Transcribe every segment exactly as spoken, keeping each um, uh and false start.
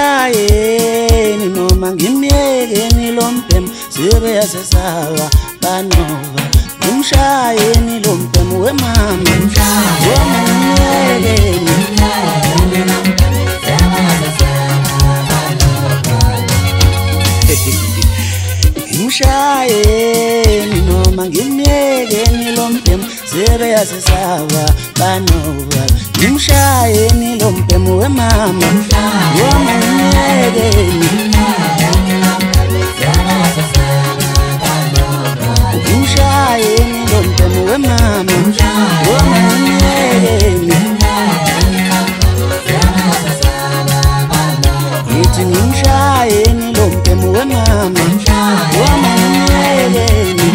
Ngimshayeni noma ngimyekeni lo mbhemu sibe yasesawa banova. Ngimshayeni lo mbhemu wemama woma ngimyekeni. Ngimshayeni noma ngimyekeni lo mbhemu sibe yasesawa banova. Ngimshayeni lo mbhemu wemama woma ngimyekeni. Ngimshayeni lo mbhemu wemama woma ngimyekeni. Ngithi ngimshayeni lo mbhemu wemama woma ngimyekeni.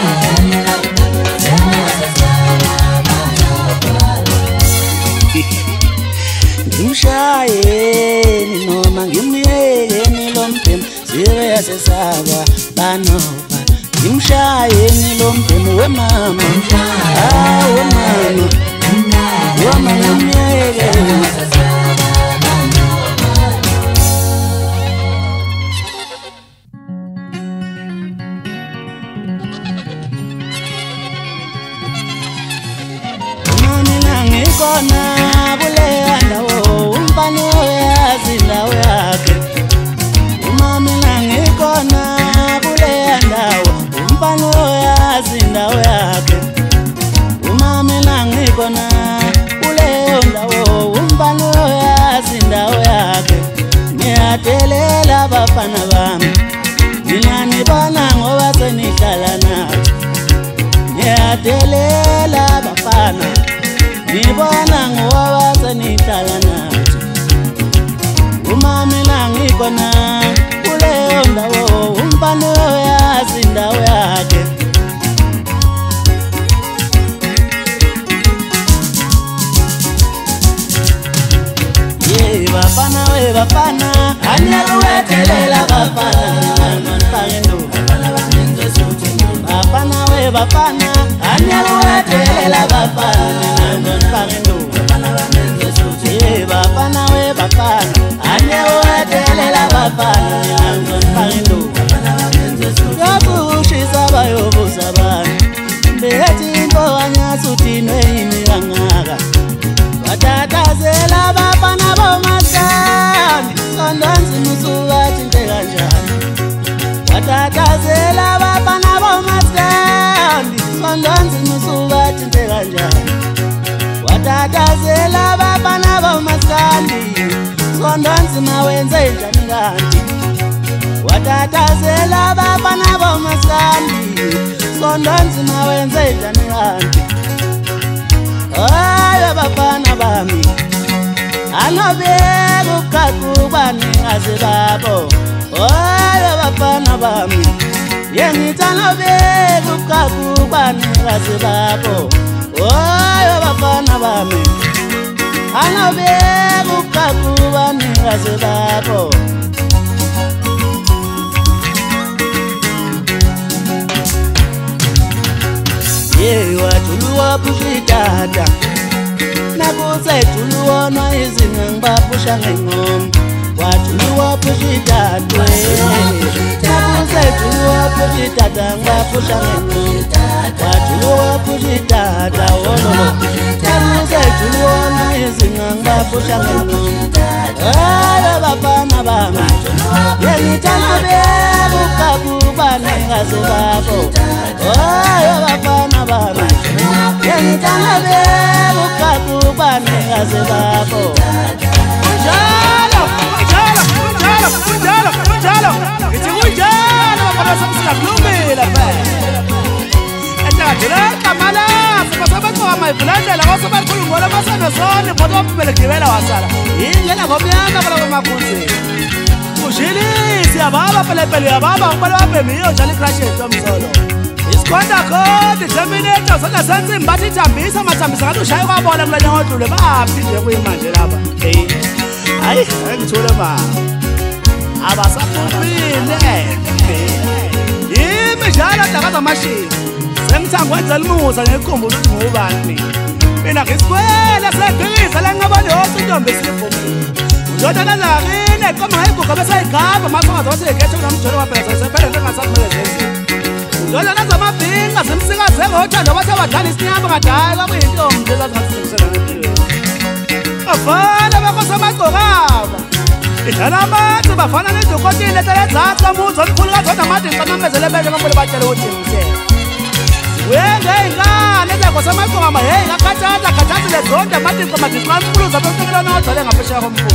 Ngimshayeni noma ngimyekeni lo mbhemu sibe yasesawa banova. Ngimshayeni lo mbhemu wemama ah wemama woma ngimyekeni. Ngikona buleya ndawo umfana oyazi ndawo yakhe. Umama ngikona buleya ndawo umfana oyazi ndawo yakhe. Umama ngikona buleyo ndawo umfana oyazi ndawo yakhe. Ngiyadelela abafana bami ngiyanibona ngoba senihlala nathi. Ngiyadelela abafana ngibona ngoba senihlala nathi. Umama ngikona kuleyo ndawo umfana oyazi ndawo yakhe. Ye bafana we bafana anyaluwethelela bafana nonfakendo. Bafana we bafana anyaluwethelela bafana nonfakendo. Ye bafana we bafana anyaluwethelela bafana nonfakendo. Yabushisa bayobuza bani bethi impowanya suthinwe yini kangaka. Watatazela bafana bomasandi sondonzi musubathi nte kanjani. Watatazela bafana bomasandi sondonzi musubathi nte kanjani. Watatazela bafana bomasandi sondonzi mawenze njani kanti. Watatazela bafana bomasandi sondonzi mawenze njani kanti. Ayo bafana bami anobeka ukakubani ngaze babo. Ayo bafana bami yengithi anobeka ukakubani ngaze babo. Ayo bafana bami anobeka ukakubani ngaze babo. Ye wajuluwa pushitata nakuze juluwa no izinga ngibapusha ngengoma. Wajuluwa pushitata nakuze juluwa pushitata ngibapusha ngengoma. Wajuluwa pushitata wololo nakuze juluwa no izinga ngibapusha ngengoma. Ayo bafana bami yengithi anobeka ukakubani ngaze babo. Ayo bafana bami yengithi anobeka ukakubani ngaze babo. Unjalo unjalo unjalo unjalo unjalo ngithi unjalo bafana sesiyakulungela phela. Ethathela kamala sebasabaqwa mayivulendlela kwasebakhulu ngoba basenesone kodwa uphele gibela wasala. Indlela ngomnyama bala bamakhunzi. Ujilisi ababa phela phela yababa ubala wabhemiyo njalo icrash etomsolo. Isikhonda khona Terminator sona senze imbathi ithambisa mathambisa ngathi ushaye kwabona kulanya ngodlule baphi nje kuyimanje laba. Hey. Hayi ngithule ba. Abasaphumile. Yimi njalo ndakaza mashini. Sengithanga wenza limusa ngekukhumbula ukuthi ngubani. Mina ngisikwela segcisa la ngabona yonke intombi esifumile. Ndoda kazakini eqoma ngayiguga bese ayigaba masongaze wathi ekhethe nomjolo waphela sephela njengasakumele zenzi. Ndoda nazamabhinqa zimsikaze ngothando bathe badlala isinyama kadala kwakuyintombi ezazingasingisela empilweni. Bafana bakosabagqokaba idlala amathi bafana nedokotile etelezatsi kamuzi olukhulu kazona amade ngiqamamezele beshe bambole batshele ukuthi ngisele. Wengeyingane zakosamagqokama heyi ngakhathaza khathazile zonke amade ngiqamadisqamkhuluza besekelona ogcwale ngaphesheya komkhulu.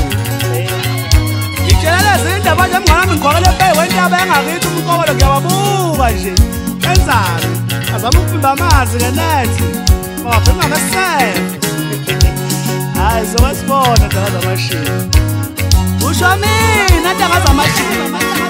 Ngitshelele zindaba nje mnganami ngiqokele epeyi wentaba yangakithi umqokolo ngiyawabuka nje. Enzani azama ukuvimba amanzi-ke nethi bawavimba ngesefo. Hayi sowasibona ntanga zamashini usho mina ntanga zamashini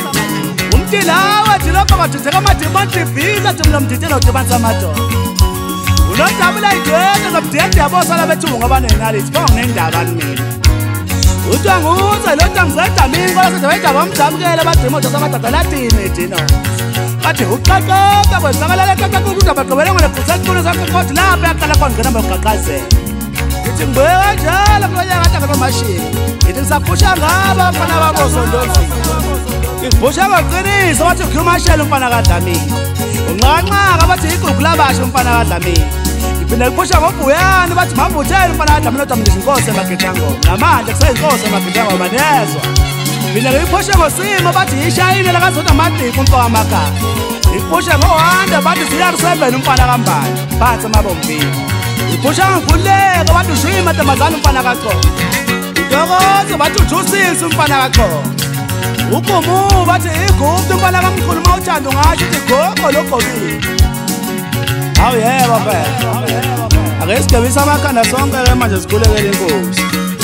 umtilawe dilopha kadudeka amadimantibhiza thi mna mdidela udibanisa amadoda unodabula idwete zobudede yabosala bethungu abanenalithi bonga nendaba mina utwanguze lo ntangizedamini kola sedaba idaba omdabukele abadimoto samadadalatini edino bathi uqaqoqa kwezakalala qaqaqukuda bagqibele ngolephuza esikolo sakekoti lapho yaqala khona ngena baqaqazela. Ngithi ngibeka njalo kulonyaka ntanga zamashini ngithi ngisaphusha ngaba mfana babosondozini ngiphusha ngoqiniso bathi ukhumashela umfana kaDlamini unqanqaka bathi igugu labasha umfana kaDlamini ngiphinde ngiphusha ngobhuyane bathi mavuthele umfana kaDlamini odwa mina inkosi emagetshangoma namanje kuseyinkosi emagetshangoma nezwa mina ngiphushe ngosimo bathi yishayile lakazona amadiku umfana wamakhaya ngiphushe ngohanda bathi ziyarisebela umfana kambani phansi emabombini ngiphusha ngivuleka bathi ushiye matamazana umfana kaXolo ntokozo bathi ujusise umfana kaXolo ugumu bathi igupti umfana kamkhulu uma uthanda ungasho uthi gogo logqokile. Hawu yebo phela ake sigabisa amakhanda sonke-ke manje sikhulekele inkosi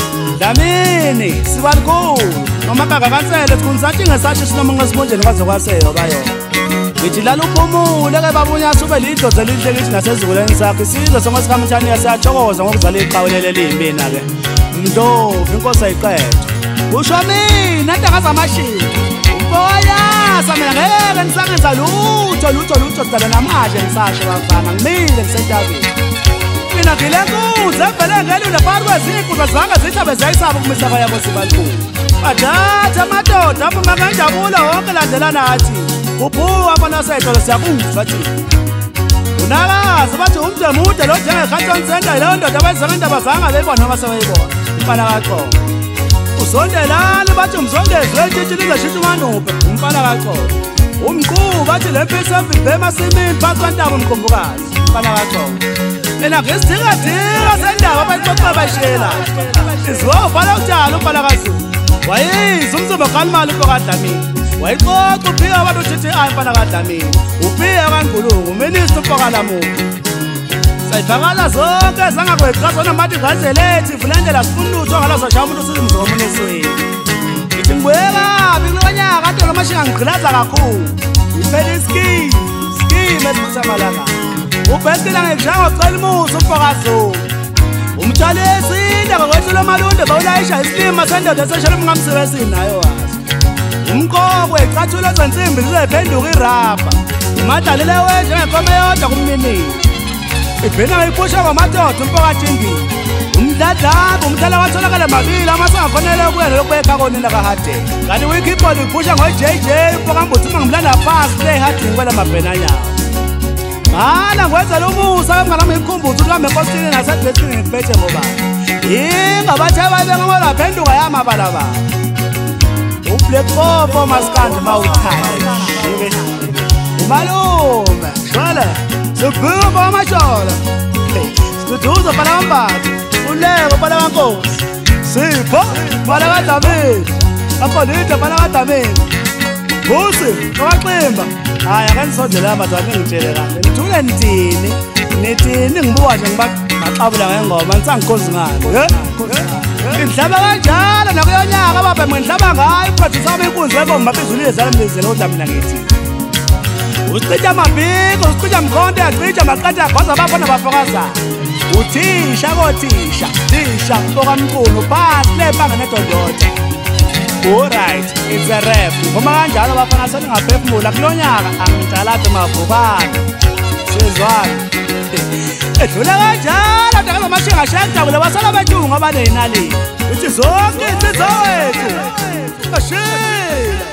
Dlamini sibalukhulu noma kakakansele sikhunisathi ngesasho sinoma ngesibunjeni kwaze kwaseyo bayona ngithi lala uphumule-ke babunyasa ube lidlozi elihle kithi nasezikuleni sakho isizwe sonke sikhamthaniya siyathokoza ngokuzala iqhawelele eliyimbina-ke Mdlovu inkosi ayiqedwa usho mina ntanga zamashini umfoyasa mina ngeke ngisangenza lutho lutho lutho sidala namanje ngisasho bafana ngimile ngisentabeni mina ngile nkunzi evele ngelule phakathi kwezinkundla zanga zithabe ziyayisaba ukumisa kwayabo sibalukhulu badatha amadoda aphuma kanjabula wonke landela nathi ubhuka khona seyitolo siyakuzwa thina unakazi bathi umde mude lo njengekhathoni senta yileyo ndoda abayizanga indaba zanga beyibona noma sebeyibona umfana kaXolo usondelani bathi umzongezi wetshitshi lizeshitha umanuphe umfana kaXolo umqhubu bathi le mpisi evimbe emasimini phansi kwentaba umqumbukazi umfana kaXolo mina ngisidikadika sendaba abayixoxa bayishiyela iziwovala utshalo umfana kaZulu wayiza umzimba kalimali umfana kaDlamini wayixoxa uphiya abantu uthi ayi mfana kaDlamini uphiya kaNgulungu uminister umfana kaLamuthi sayivakala zonke zangakweqazona mathi ngazelethi vulandela sifuna lutho ngalazoshaya umuntu usilimzoma unesweni ngithi ngibuyekabi kulonyaka kade lo mashinga ngigqilaza kakhulu iphela iskimi skimi esikusamalanga ubhestila ngekujanga ucela umusa umfana kaZulu umtshali esinde ngokwethula amalunde bawulayisha isilima sendoda eseshela umnqamsebesini nayo wazi umqoko ecathula ezensimbi zizephenduka irabha umadlalile wenje ngekome yodwa kumninini ibhena ngayiphusha ngamadoda umphakathingini umdladlaba umdlala watholakala mabili amasangafanele ukuyena lokubekha konina kahadeni kanti wikhipoli iphusha ngo-J J umfokambuthi uma ngimlanda phansi kule ihadini kwela mabhenanyana mana ngwenzela umusa kamnganami ngikukhumbuza ukuthi kambe enkosini nasedesini ngiphethe ngobani ingabathi abayibengamola aphenduka yamabalabala ublack popo maskandi mawuthanda umalume shwele sibhika amashola siduduza phala kambathi uleko phala kankosi sipho phala kaDlamini apolite phala kaDlamini busi kaXimba hayi ake nisondele amadodana ngitshele kahle ngithule nithini nithini ngibuka nje ngibaxabula ngengoma nisangikhozi ngani ngidlaba kanjalo nakuyonyaka abapha ngidlaba ngayo producer wami inkunzi yebo mabizulu yezala mlizela kodwa mina ngithi usicija amabhiko usicija mkhonto yacija amaqatha yagwaza abafana bafokazana uthisha kothisha thisha mfokamkhulu phasi lebanga nedodota alright it's a rap ngoma kanjalo bafana seningaphefumula kulonyaka angitshalaphe mavukana Sizwana edlula kanjalo ndakaza mashinga shakujabule wasala bethungu abanenali ithi zonke insizwa wethu kashila